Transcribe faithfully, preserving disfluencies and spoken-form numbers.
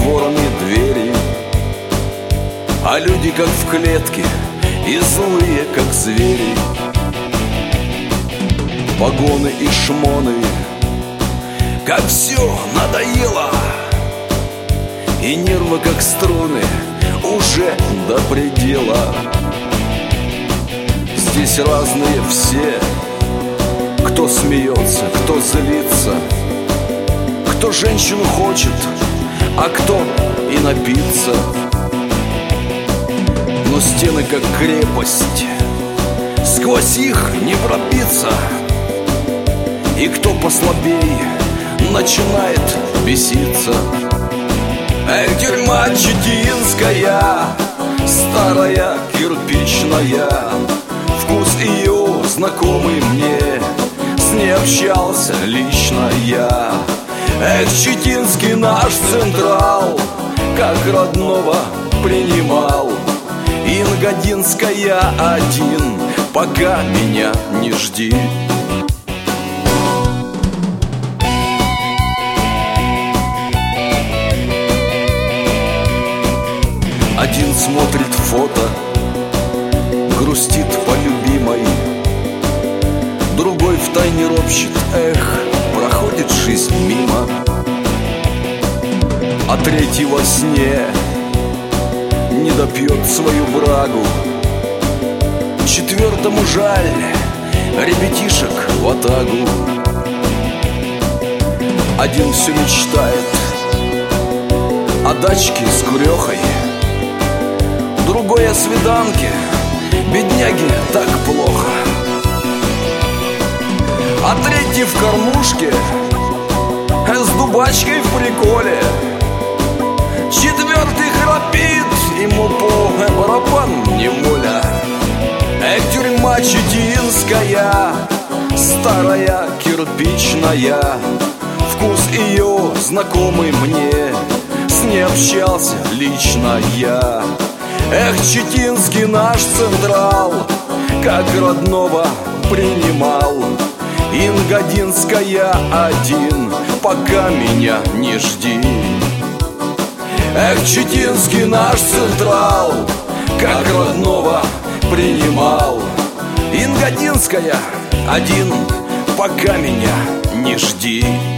затворами двери, а люди как в клетке и злые как звери. Погоны и шмоны, как все надоело, и нервы как струны уже до предела. Здесь разные все, кто смеется, кто злится, кто женщину хочет, а кто и напиться. Но стены как крепость, сквозь их не пробиться. И кто послабее начинает беситься. Эх, тюрьма читинская, старая кирпичная, вкус ее знакомый мне, с ней общался лично я. Эх, Читинский наш Централ, как родного принимал. И Ягодинская один, пока меня не жди. Один смотрит фото, грустит по любимой, другой втайне ропщет, эх, проходит жизнь мимо. А третий во сне не допьет свою брагу. Четвертому жаль ребятишек в атагу. Один все мечтает о дачке с курехой, другой о свиданке, бедняге так плохо. А третий в кормушке с дубачкой в приколе. Четвертый храпит, ему по барабан неволя. Эх, тюрьма читинская, старая кирпичная, вкус ее знакомый мне, с ней общался лично я. Эх, Читинский наш Централ, как родного принимал. Ягодинская один, пока меня не жди. Эх, Читинский наш Централ, как родного принимал. Ягодинская один, пока меня не жди.